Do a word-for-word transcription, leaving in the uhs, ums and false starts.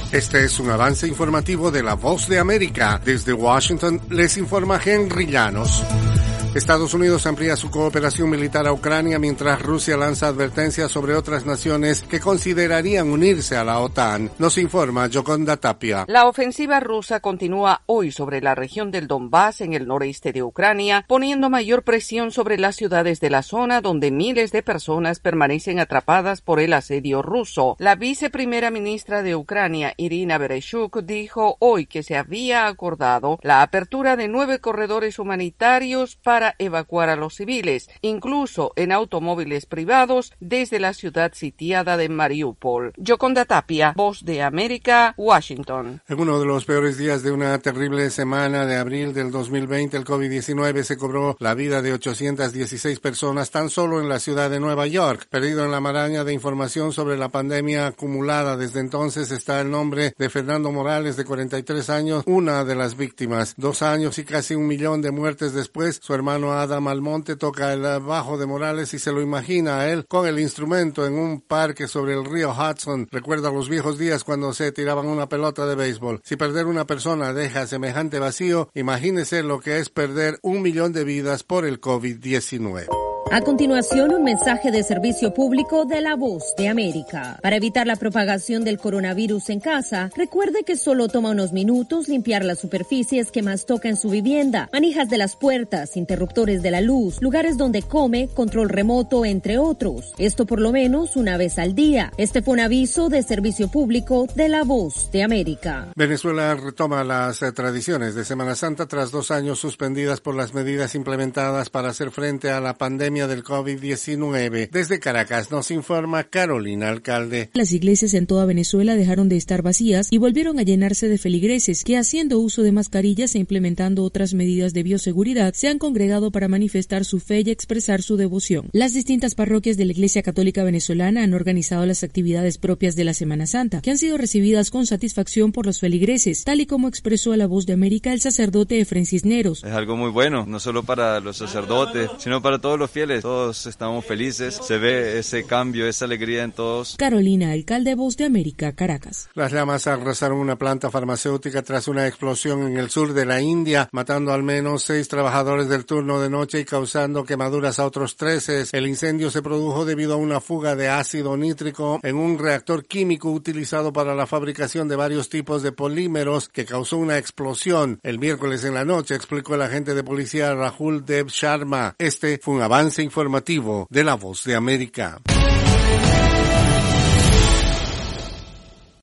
Este es un avance informativo de La Voz de América. Desde Washington les informa Henry Llanos. Estados Unidos amplía su cooperación militar a Ucrania mientras Rusia lanza advertencias sobre otras naciones que considerarían unirse a la OTAN. Nos informa Yoconda Tapia. La ofensiva rusa continúa hoy sobre la región del Donbass en el noreste de Ucrania, poniendo mayor presión sobre las ciudades de la zona donde miles de personas permanecen atrapadas por el asedio ruso. La viceprimera ministra de Ucrania, Irina Vereshchuk, dijo hoy que se había acordado la apertura de nueve corredores humanitarios para evacuar a los civiles, incluso en automóviles privados, desde la ciudad sitiada de Mariupol. Yoconda Tapia, Voz de América, Washington. En uno de los peores días de una terrible semana de abril del dos mil veinte, el COVID diecinueve se cobró la vida de ochocientas dieciséis personas tan solo en la ciudad de Nueva York. Perdido en la maraña de información sobre la pandemia acumulada desde entonces está el nombre de Fernando Morales, de cuarenta y tres años, una de las víctimas. Dos años y casi un millón de muertes después, su hermano Adam Almonte toca el bajo de Morales y se lo imagina a él con el instrumento en un parque sobre el río Hudson. Recuerda los viejos días cuando se tiraban una pelota de béisbol. Si perder una persona deja semejante vacío, imagínese lo que es perder un millón de vidas por el COVID diecinueve. A continuación, un mensaje de servicio público de La Voz de América. Para evitar la propagación del coronavirus en casa, recuerde que solo toma unos minutos limpiar las superficies que más toca en su vivienda, manijas de las puertas, interruptores de la luz, lugares donde come, control remoto, entre otros. Esto por lo menos una vez al día. Este fue un aviso de servicio público de La Voz de América. Venezuela retoma las eh, tradiciones de Semana Santa tras dos años suspendidas por las medidas implementadas para hacer frente a la pandemia del COVID diecinueve. Desde Caracas nos informa Carolina Alcalde. Las iglesias en toda Venezuela dejaron de estar vacías y volvieron a llenarse de feligreses que, haciendo uso de mascarillas e implementando otras medidas de bioseguridad, se han congregado para manifestar su fe y expresar su devoción. Las distintas parroquias de la Iglesia Católica Venezolana han organizado las actividades propias de la Semana Santa, que han sido recibidas con satisfacción por los feligreses, tal y como expresó a La Voz de América el sacerdote Efren Cisneros. Es algo muy bueno, no solo para los sacerdotes, sino para todos los fieles. Todos estamos felices, se ve ese cambio, esa alegría en todos. Carolina Alcalde, Voz de América, Caracas. Las llamas arrasaron una planta farmacéutica tras una explosión en el sur de la India, matando al menos seis trabajadores del turno de noche y causando quemaduras a otros trece. El incendio se produjo debido a una fuga de ácido nítrico en un reactor químico utilizado para la fabricación de varios tipos de polímeros que causó una explosión el miércoles en la noche, explicó el agente de policía Rahul Dev Sharma. Este fue un avance informativo de La Voz de América.